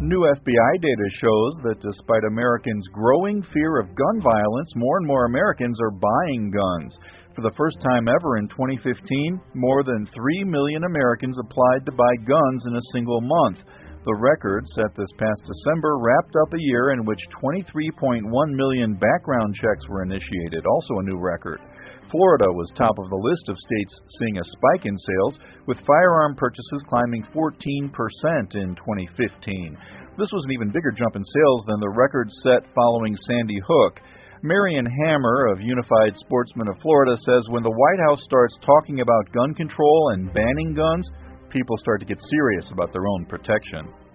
New FBI data shows that despite Americans' growing fear of gun violence, more and more Americans are buying guns. For the first time ever in 2015, more than 3 million Americans applied to buy guns in a single month. The record, set this past December, wrapped up a year in which 23.1 million background checks were initiated, also a new record. Florida was top of the list of states seeing a spike in sales, with firearm purchases climbing 14% in 2015. This was an even bigger jump in sales than the record set following Sandy Hook. Marion Hammer of Unified Sportsmen of Florida says when the White House starts talking about gun control and banning guns, people start to get serious about their own protection.